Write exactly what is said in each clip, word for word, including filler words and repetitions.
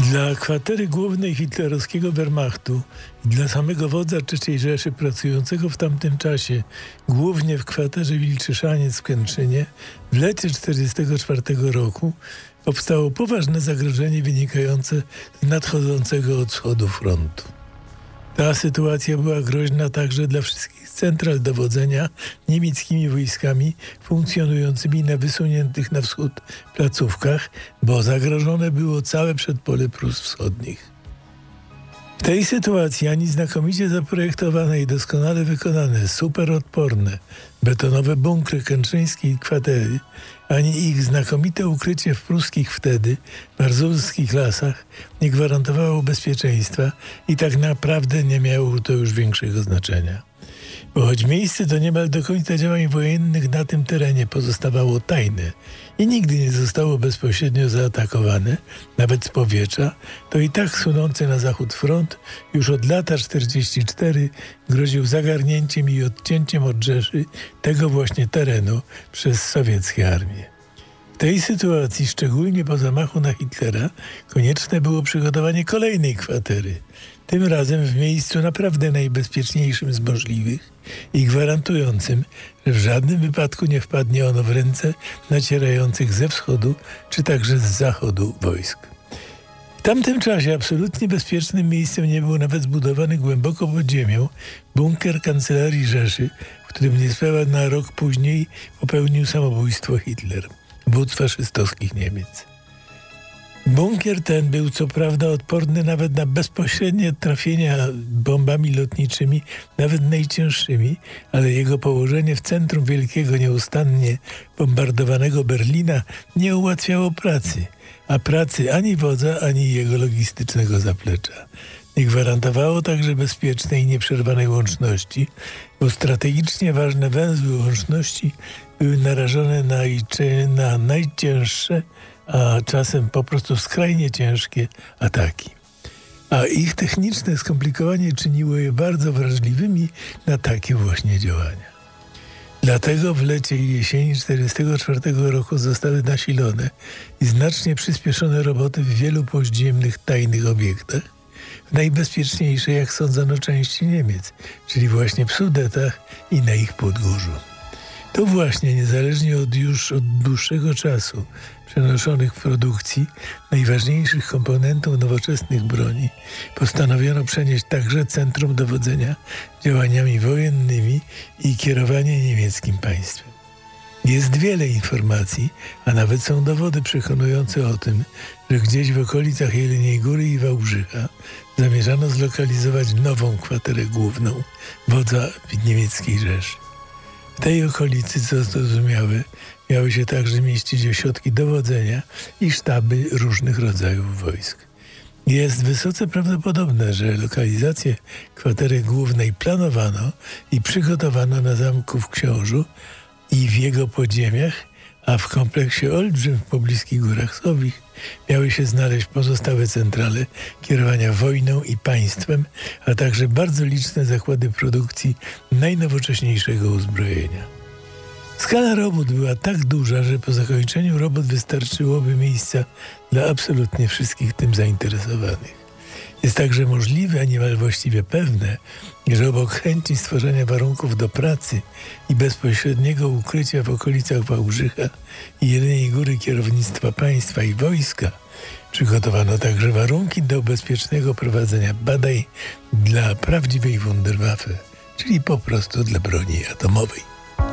Dla kwatery głównej hitlerowskiego Wehrmachtu i dla samego wodza trzeciej Rzeszy pracującego w tamtym czasie, głównie w kwaterze Wilczyszaniec w Kętrzynie, w lecie tysiąc dziewięćset czterdziestego czwartego roku powstało poważne zagrożenie wynikające z nadchodzącego od wschodu frontu. Ta sytuacja była groźna także dla wszystkich central dowodzenia niemieckimi wojskami funkcjonującymi na wysuniętych na wschód placówkach, bo zagrożone było całe przedpole Prus Wschodnich. W tej sytuacji ani znakomicie zaprojektowane i doskonale wykonane, superodporne, betonowe bunkry kętrzyńskiej kwatery, ani ich znakomite ukrycie w pruskich wtedy, marzulskich lasach nie gwarantowało bezpieczeństwa i tak naprawdę nie miało to już większego znaczenia. Bo choć miejsce to niemal do końca działań wojennych na tym terenie pozostawało tajne i nigdy nie zostało bezpośrednio zaatakowane, nawet z powietrza, to i tak sunący na zachód front już od lata czterdziestego czwartego groził zagarnięciem i odcięciem od Rzeszy tego właśnie terenu przez sowieckie armie. W tej sytuacji, szczególnie po zamachu na Hitlera, konieczne było przygotowanie kolejnej kwatery, tym razem w miejscu naprawdę najbezpieczniejszym z możliwych i gwarantującym, że w żadnym wypadku nie wpadnie ono w ręce nacierających ze wschodu czy także z zachodu wojsk. W tamtym czasie absolutnie bezpiecznym miejscem nie był nawet zbudowany głęboko pod ziemią bunkier kancelarii Rzeszy, w którym niespełna na rok później popełnił samobójstwo Hitler, wódz faszystowskich Niemiec. Bunkier ten był co prawda odporny nawet na bezpośrednie trafienia bombami lotniczymi, nawet najcięższymi, ale jego położenie w centrum wielkiego, nieustannie bombardowanego Berlina nie ułatwiało pracy, a pracy ani wodza, ani jego logistycznego zaplecza. Nie gwarantowało także bezpiecznej i nieprzerwanej łączności, bo strategicznie ważne węzły łączności były narażone na, na najcięższe, a czasem po prostu skrajnie ciężkie ataki. A ich techniczne skomplikowanie czyniło je bardzo wrażliwymi na takie właśnie działania. Dlatego w lecie i jesieni tysiąc dziewięćset czterdziestego czwartego roku zostały nasilone i znacznie przyspieszone roboty w wielu podziemnych, tajnych obiektach, w najbezpieczniejszej, jak sądzono, części Niemiec, czyli właśnie w Sudetach i na ich podgórzu. To właśnie, niezależnie od już od dłuższego czasu przenoszonych w produkcji najważniejszych komponentów nowoczesnych broni, postanowiono przenieść także centrum dowodzenia działaniami wojennymi i kierowanie niemieckim państwem. Jest wiele informacji, a nawet są dowody przekonujące o tym, że gdzieś w okolicach Jeleniej Góry i Wałbrzycha zamierzano zlokalizować nową kwaterę główną wodza niemieckiej Rzeszy. W tej okolicy, co zrozumiałe, miały się także mieścić ośrodki dowodzenia i sztaby różnych rodzajów wojsk. Jest wysoce prawdopodobne, że lokalizację kwatery głównej planowano i przygotowano na zamku w Książu i w jego podziemiach, a w kompleksie Olbrzym w pobliskich Górach Sowich miały się znaleźć pozostałe centrale kierowania wojną i państwem, a także bardzo liczne zakłady produkcji najnowocześniejszego uzbrojenia. Skala robót była tak duża, że po zakończeniu robót wystarczyłoby miejsca dla absolutnie wszystkich tym zainteresowanych. Jest także możliwe, a niemal właściwie pewne, że obok chęci stworzenia warunków do pracy i bezpośredniego ukrycia w okolicach Wałbrzycha i Jeleniej Góry kierownictwa państwa i wojska przygotowano także warunki do bezpiecznego prowadzenia badań dla prawdziwej Wunderwaffe, czyli po prostu dla broni atomowej.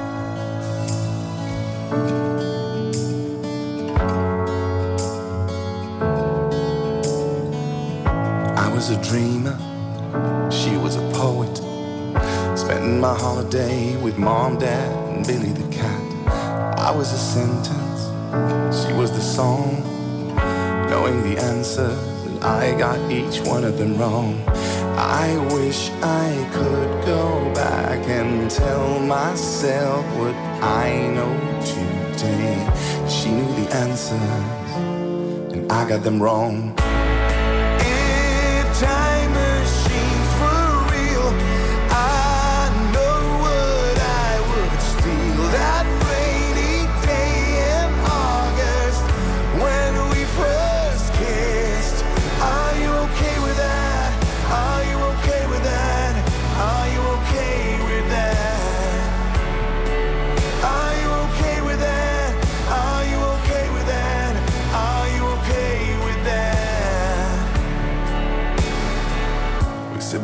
I was a dreamer, she was a poet. Spending my holiday with mom, dad, and Billy the cat. I was a sentence, she was the song. Knowing the answers, and I got each one of them wrong. I wish I could go back and tell myself what I know today. She knew the answers, and I got them wrong. Time machines were real, I know what I would steal. That rainy day in August when we first kissed, I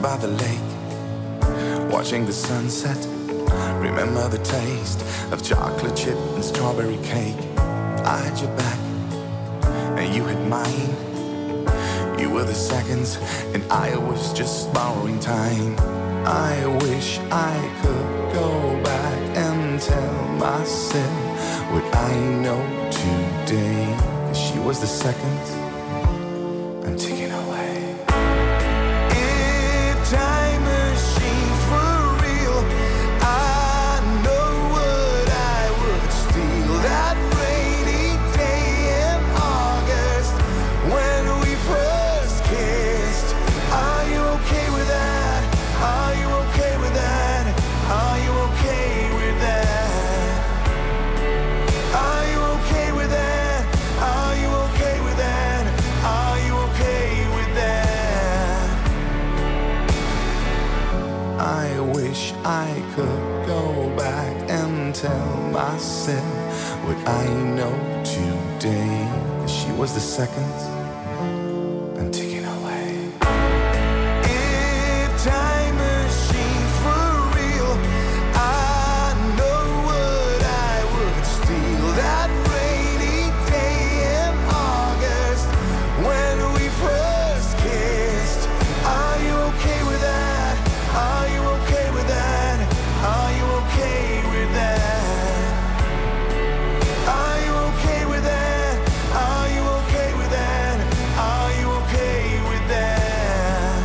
by the lake, watching the sunset. Remember the taste of chocolate chip and strawberry cake. I had your back and you had mine. You were the seconds and I was just borrowing time. I wish I could go back and tell myself what I know today. 'Cause she was the seconds I'm taking away. If time machines were real, I know what I would steal. That rainy day in August when we first kissed. Are you okay with that? Are you okay with that? Are you okay with that? Are you okay with that? Are you okay with that? Are you okay with that? I wish I could go back and tell myself what I know today. 'Cause she was the second I'm taking away. If time machines were real, I know what I would steal. That rainy day in August when we first kissed. Are you okay with that? Are you okay with that? Are you okay with that? Are you okay with that? Are you okay with that? Are you okay with that?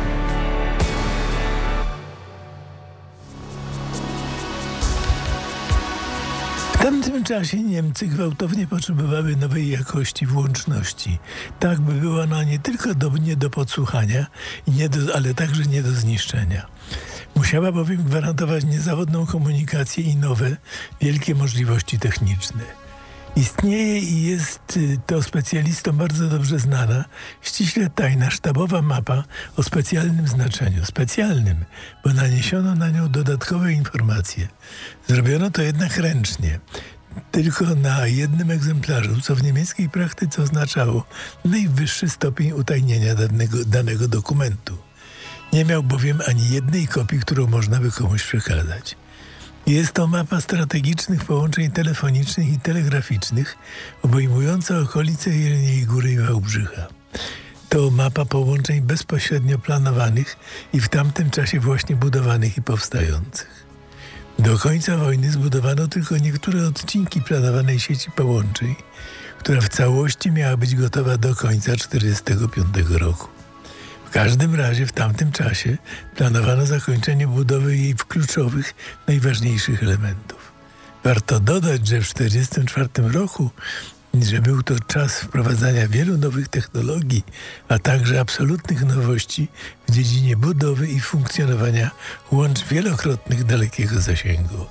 W tamtym czasie Niemcy gwałtownie potrzebowały nowej jakości włączności, tak by była ona nie tylko do, nie do podsłuchania, i nie do, ale także nie do zniszczenia. Musiała bowiem gwarantować niezawodną komunikację i nowe, wielkie możliwości techniczne. Istnieje i jest to specjalistom bardzo dobrze znana, ściśle tajna sztabowa mapa o specjalnym znaczeniu. Specjalnym, bo naniesiono na nią dodatkowe informacje. Zrobiono to jednak ręcznie, tylko na jednym egzemplarzu, co w niemieckiej praktyce oznaczało najwyższy stopień utajnienia danego, danego dokumentu. Nie miał bowiem ani jednej kopii, którą można by komuś przekazać. Jest to mapa strategicznych połączeń telefonicznych i telegraficznych obejmująca okolice Jeleniej Góry i Wałbrzycha. To mapa połączeń bezpośrednio planowanych i w tamtym czasie właśnie budowanych i powstających. Do końca wojny zbudowano tylko niektóre odcinki planowanej sieci połączeń, która w całości miała być gotowa do końca tysiąc dziewięćset czterdziestego piątego roku. W każdym razie w tamtym czasie planowano zakończenie budowy jej w kluczowych, najważniejszych elementów. Warto dodać, że w tysiąc dziewięćset czterdziestym czwartym roku, że był to czas wprowadzania wielu nowych technologii, a także absolutnych nowości w dziedzinie budowy i funkcjonowania łącz wielokrotnych dalekiego zasięgu.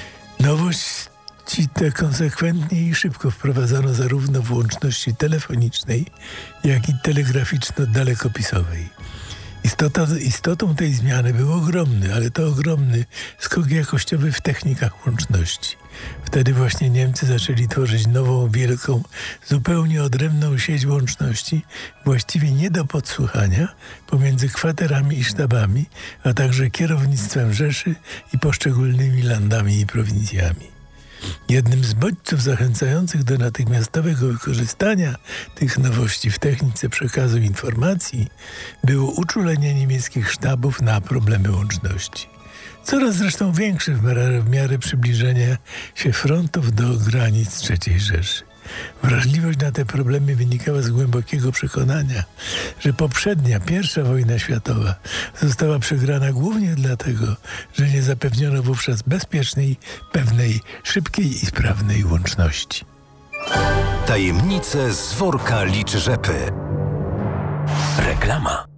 Nowości te konsekwentnie i szybko wprowadzono zarówno w łączności telefonicznej, jak i telegraficzno-dalekopisowej. Istota, istotą tej zmiany był ogromny, ale to ogromny skok jakościowy w technikach łączności. Wtedy właśnie Niemcy zaczęli tworzyć nową, wielką, zupełnie odrębną sieć łączności, właściwie nie do podsłuchania, pomiędzy kwaterami i sztabami, a także kierownictwem Rzeszy i poszczególnymi landami i prowincjami. Jednym z bodźców zachęcających do natychmiastowego wykorzystania tych nowości w technice przekazu informacji było uczulenie niemieckich sztabów na problemy łączności. Coraz zresztą większe w miarę, w miarę przybliżenia się frontów do granic trzeciej Rzeszy. Wrażliwość na te problemy wynikała z głębokiego przekonania, że poprzednia, pierwsza wojna światowa została przegrana głównie dlatego, że nie zapewniono wówczas bezpiecznej, pewnej, szybkiej i sprawnej łączności. Tajemnice z worka liczy rzepy. Reklama.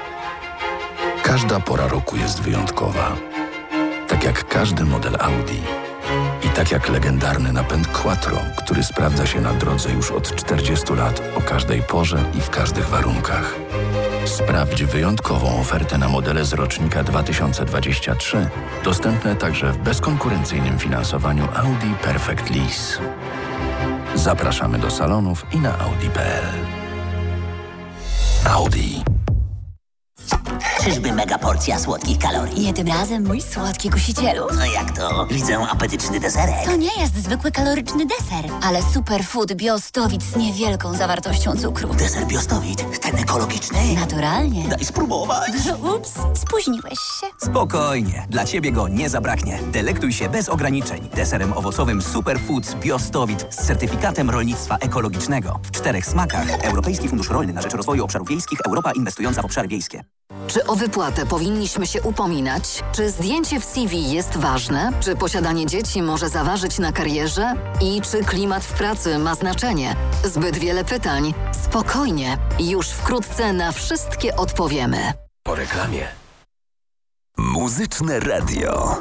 Każda pora roku jest wyjątkowa. Tak jak każdy model Audi. I tak jak legendarny napęd Quattro, który sprawdza się na drodze już od czterdziestu lat o każdej porze i w każdych warunkach. Sprawdź wyjątkową ofertę na modele z rocznika dwa tysiące dwudziesty trzeci, dostępne także w bezkonkurencyjnym finansowaniu Audi Perfect Lease. Zapraszamy do salonów i na audi kropka p l. Audi. Czyżby mega porcja słodkich kalorii? Nie tym razem, mój słodki kusicielu. No jak to? Widzę apetyczny deserek. To nie jest zwykły kaloryczny deser, ale superfood Biostowit z niewielką zawartością cukru. Deser Biostowit? Ten ekologiczny? Naturalnie. Daj spróbować. Ups, spóźniłeś się. Spokojnie, dla Ciebie go nie zabraknie. Delektuj się bez ograniczeń deserem owocowym Superfoods Biostowit z certyfikatem rolnictwa ekologicznego. W czterech smakach. Europejski Fundusz Rolny na rzecz Rozwoju Obszarów Wiejskich, Europa inwestująca w obszary wiejskie. Czy o wypłatę powinniśmy się upominać? Czy zdjęcie w C V jest ważne? Czy posiadanie dzieci może zaważyć na karierze? I czy klimat w pracy ma znaczenie? Zbyt wiele pytań. Spokojnie. Już wkrótce na wszystkie odpowiemy. Po reklamie. Muzyczne radio.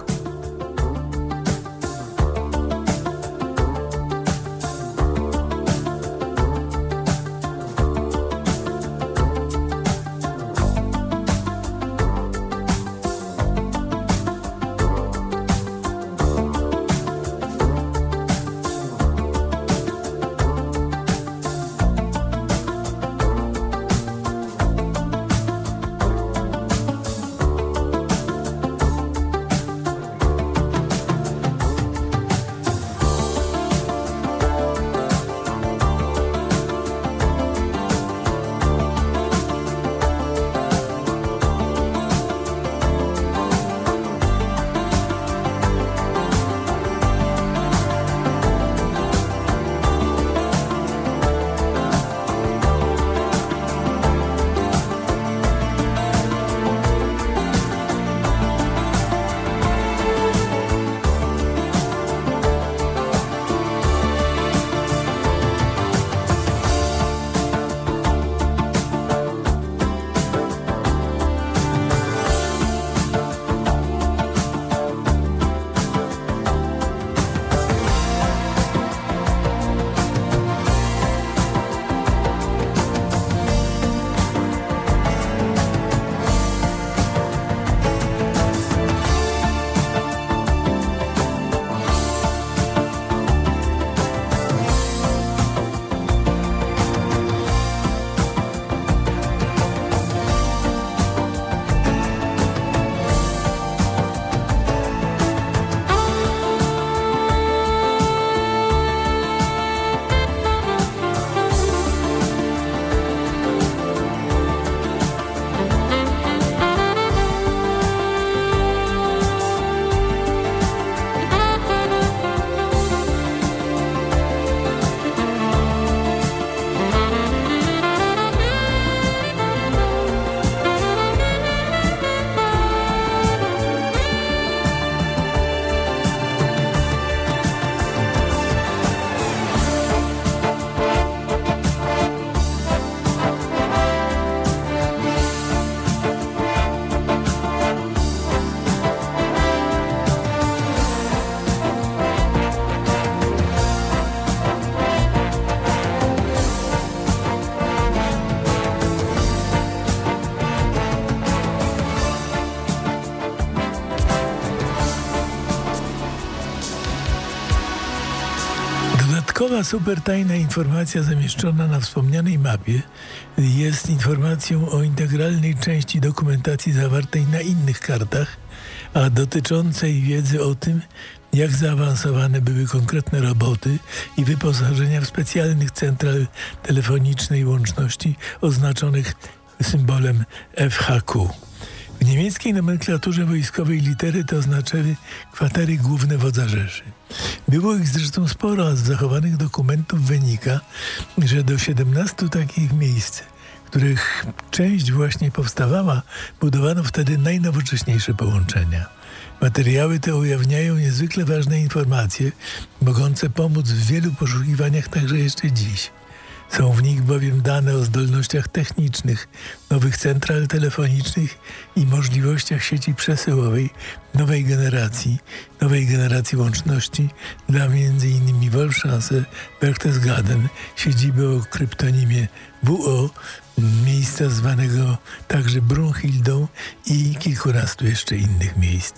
Dodatkowa super tajna informacja zamieszczona na wspomnianej mapie jest informacją o integralnej części dokumentacji zawartej na innych kartach, a dotyczącej wiedzy o tym, jak zaawansowane były konkretne roboty i wyposażenia w specjalnych central telefonicznej łączności oznaczonych symbolem F H Q. W niemieckiej nomenklaturze wojskowej litery te oznaczały kwatery główne wodza Rzeszy. Było ich zresztą sporo, a z zachowanych dokumentów wynika, że do siedemnastu takich miejsc, których część właśnie powstawała, budowano wtedy najnowocześniejsze połączenia. Materiały te ujawniają niezwykle ważne informacje, mogące pomóc w wielu poszukiwaniach także jeszcze dziś. Są w nich bowiem dane o zdolnościach technicznych, nowych central telefonicznych i możliwościach sieci przesyłowej nowej generacji, nowej generacji łączności dla między innymi Wolfschanze, Berchtesgaden, siedziby o kryptonimie W O, miejsca zwanego także Brunhildą i kilkunastu jeszcze innych miejsc.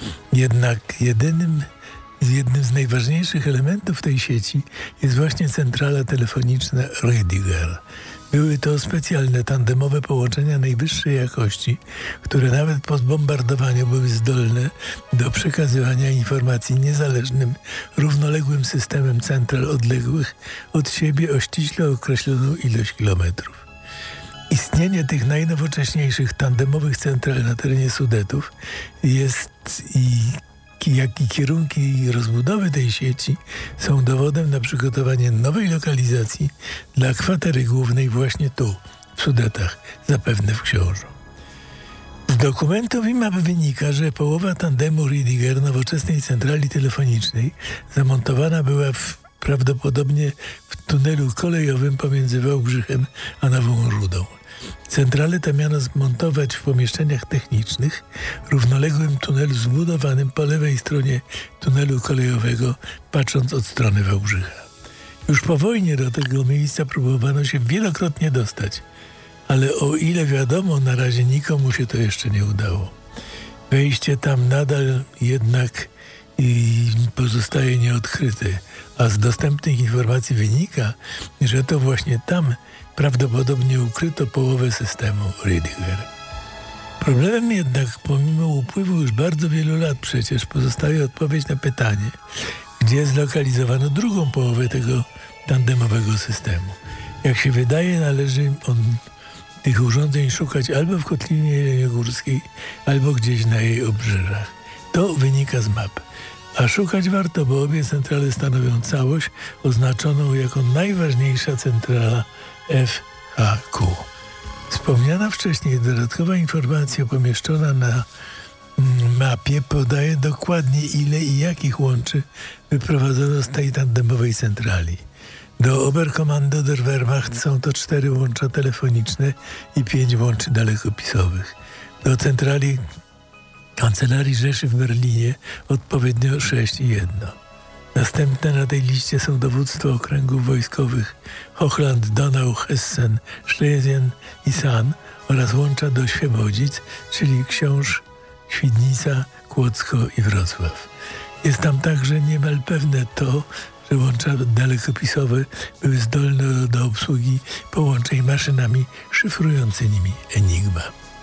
Jednak jedynym Jednym z najważniejszych elementów tej sieci jest właśnie centrala telefoniczna Rediger. Były to specjalne tandemowe połączenia najwyższej jakości, które nawet po zbombardowaniu były zdolne do przekazywania informacji niezależnym, równoległym systemem central odległych od siebie o ściśle określoną ilość kilometrów. Istnienie tych najnowocześniejszych tandemowych central na terenie Sudetów jest i jak i kierunki rozbudowy tej sieci są dowodem na przygotowanie nowej lokalizacji dla kwatery głównej właśnie tu, w Sudetach, zapewne w Książu. Z dokumentów I M A P wynika, że połowa tandemu Riediger nowoczesnej centrali telefonicznej zamontowana była w, prawdopodobnie w tunelu kolejowym pomiędzy Wałbrzychem a Nową Rudą. Centralę tę miano zmontować w pomieszczeniach technicznych, równoległym tunelu zbudowanym po lewej stronie tunelu kolejowego, patrząc od strony Wałbrzycha. Już po wojnie do tego miejsca próbowano się wielokrotnie dostać, ale o ile wiadomo, na razie nikomu się to jeszcze nie udało. Wejście tam nadal jednak i pozostaje nieodkryte, a z dostępnych informacji wynika, że to właśnie tam prawdopodobnie ukryto połowę systemu Riediger. Problemem jednak, pomimo upływu już bardzo wielu lat przecież, pozostaje odpowiedź na pytanie, gdzie zlokalizowano drugą połowę tego tandemowego systemu. Jak się wydaje, należy on tych urządzeń szukać albo w Kotlinie Jeleniogórskiej, albo gdzieś na jej obrzeżach. To wynika z map. A szukać warto, bo obie centrale stanowią całość oznaczoną jako najważniejsza centrala F H Q. Wspomniana wcześniej dodatkowa informacja pomieszczona na mapie podaje dokładnie, ile i jakich łączy wyprowadzono z tej tandemowej centrali. Do Oberkommando der Wehrmacht są to cztery łącza telefoniczne i pięć łączy dalekopisowych. Do centrali Kancelarii Rzeszy w Berlinie odpowiednio sześć i jedno. Następne na tej liście są dowództwo okręgów wojskowych Hochland, Donau, Hessen, Schlesien i San oraz łącza do Świebodzic, czyli Książ, Świdnica, Kłodzko i Wrocław. Jest tam także niemal pewne to, że łącza dalekopisowe były zdolne do obsługi połączeń maszynami szyfrującymi Enigma.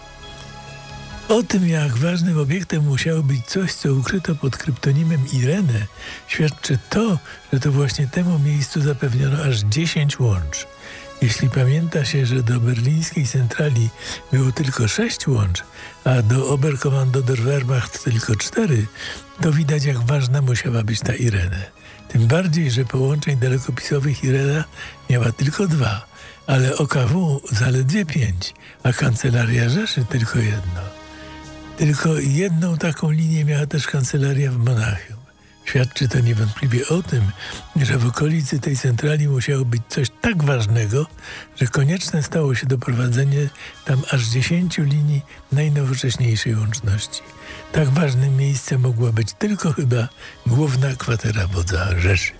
O tym, jak ważnym obiektem musiało być coś, co ukryto pod kryptonimem Irene, świadczy to, że to właśnie temu miejscu zapewniono aż dziesięć łącz. Jeśli pamięta się, że do berlińskiej centrali było tylko sześć łącz, a do Oberkommando der Wehrmacht tylko cztery, to widać, jak ważna musiała być ta Irene. Tym bardziej, że połączeń dalekopisowych Irena miała tylko dwa, ale O K W zaledwie pięć, a Kancelaria Rzeszy tylko jedno. Tylko jedną taką linię miała też kancelaria w Monachium. Świadczy to niewątpliwie o tym, że w okolicy tej centrali musiało być coś tak ważnego, że konieczne stało się doprowadzenie tam aż dziesięciu linii najnowocześniejszej łączności. Tak ważnym miejscem mogła być tylko chyba główna kwatera wodza Rzeszy.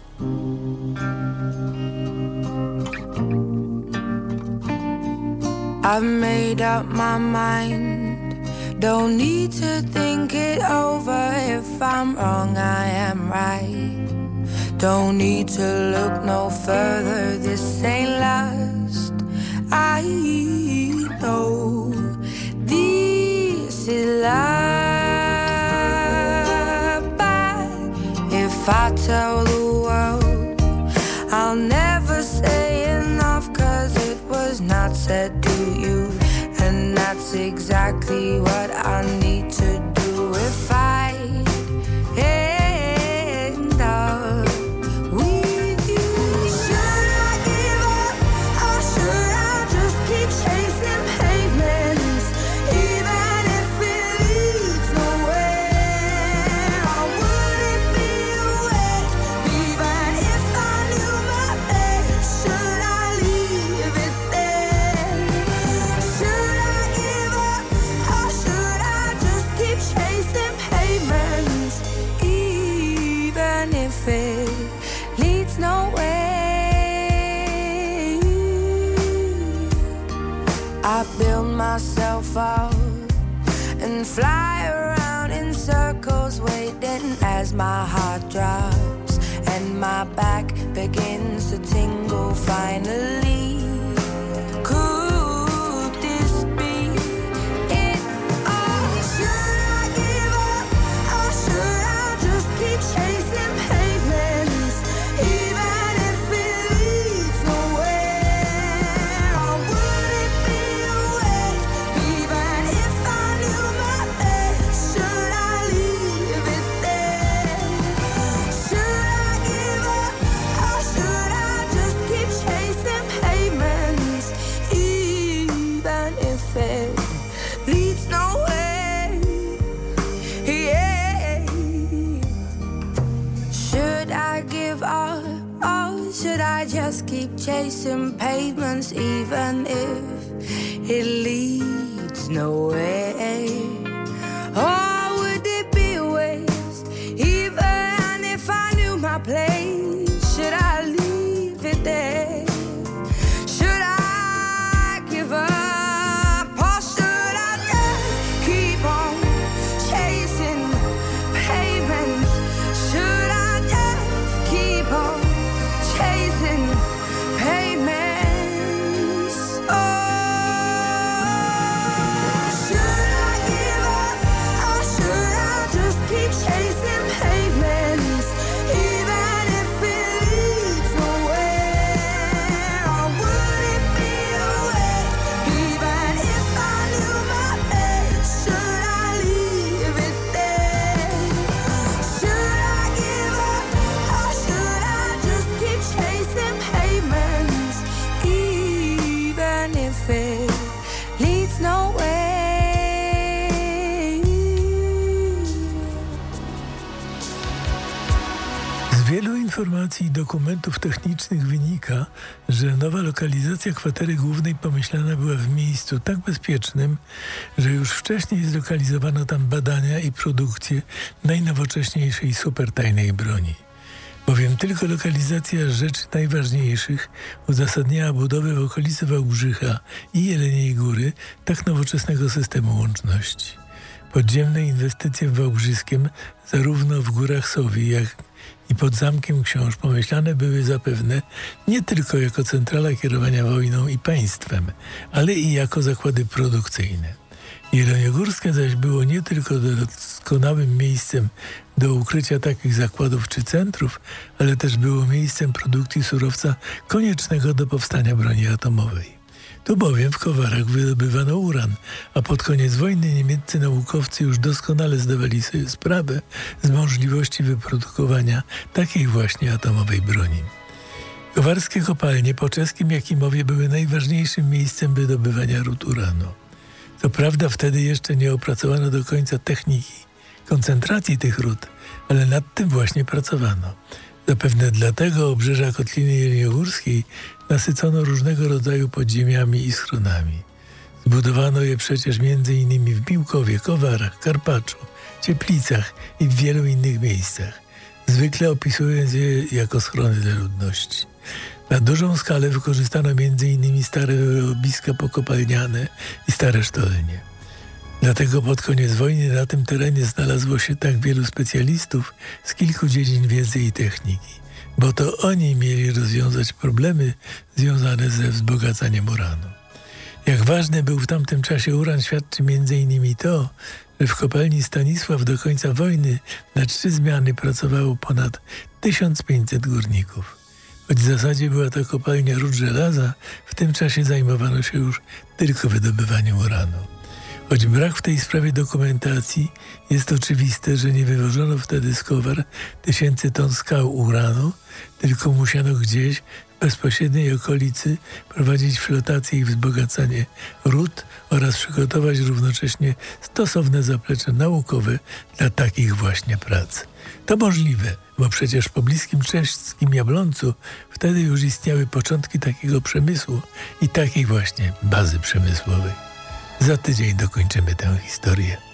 I've made up my mind. Don't need to think it over. If I'm wrong, I am right. Don't need to look no further. This ain't last. I know this is love. But if I tell the world, I'll never say enough, 'cause it was not said to you. And that's exactly what I need to do if I end up with you. Should I give up or should I just keep chasing pavements, even if it leads nowhere? Or would it be a waste, even if I knew my fate? Should I leave it there? Should chasing pavements, even if it leads nowhere. I build myself up and fly around in circles, waiting as my heart drops and my back begins to tingle finally. keep chasing pavements even if it leads nowhere? Or would it be a waste even if I knew my place? Should I leave it there? Should I give up? Or should I just keep on chasing pavements? Should I just keep on chasing pavements? Oh, should I give up? Or should I just keep chasing pavements? Even if it leads nowhere. Or would it be a waste even if I knew my place? Should I leave it there? Should I give up? Or should I just keep chasing pavements? Even if it leads nowhere. Z wielu informacji i dokumentów technicznych wynika, że nowa lokalizacja kwatery głównej pomyślana była w miejscu tak bezpiecznym, że już wcześniej zlokalizowano tam badania i produkcję najnowocześniejszej supertajnej broni. Bowiem tylko lokalizacja rzeczy najważniejszych uzasadniała budowę w okolicy Wałbrzycha i Jeleniej Góry tak nowoczesnego systemu łączności. Podziemne inwestycje w Wałbrzyskiem, zarówno w Górach Sowi, jak i pod Zamkiem Książ, pomyślane były zapewne nie tylko jako centrala kierowania wojną i państwem, ale i jako zakłady produkcyjne. Jeleniogórskie zaś było nie tylko doskonałym miejscem do ukrycia takich zakładów czy centrów, ale też było miejscem produkcji surowca koniecznego do powstania broni atomowej. Tu bowiem w Kowarach wydobywano uran, a pod koniec wojny niemieccy naukowcy już doskonale zdawali sobie sprawę z możliwości wyprodukowania takiej właśnie atomowej broni. Kowarskie kopalnie po czeskim Jakimowie były najważniejszym miejscem wydobywania ród uranu. Co prawda wtedy jeszcze nie opracowano do końca techniki koncentracji tych ród, ale nad tym właśnie pracowano. Zapewne dlatego obrzeża Kotliny Jeleniogórskiej nasycono różnego rodzaju podziemiami i schronami. Zbudowano je przecież między innymi w Miłkowie, Kowarach, Karpaczu, Cieplicach i w wielu innych miejscach, zwykle opisując je jako schrony dla ludności. Na dużą skalę wykorzystano między innymi stare wyrobiska pokopalniane i stare sztolnie. Dlatego pod koniec wojny na tym terenie znalazło się tak wielu specjalistów z kilku dziedzin wiedzy i techniki, bo to oni mieli rozwiązać problemy związane ze wzbogacaniem uranu. Jak ważny był w tamtym czasie uran, świadczy między innymi to, że w kopalni Stanisław do końca wojny na trzy zmiany pracowało ponad tysiąc pięćset górników. Choć w zasadzie była to kopalnia ród żelaza, w tym czasie zajmowano się już tylko wydobywaniem uranu. Choć brak w tej sprawie dokumentacji, jest oczywiste, że nie wywożono wtedy z Kowar tysięcy ton skał uranu, tylko musiano gdzieś w bezpośredniej okolicy prowadzić flotację i wzbogacanie ród oraz przygotować równocześnie stosowne zaplecze naukowe dla takich właśnie prac. To możliwe, bo przecież w pobliskim czeskim Jabłońcu wtedy już istniały początki takiego przemysłu i takiej właśnie bazy przemysłowej. Za tydzień dokończymy tę historię.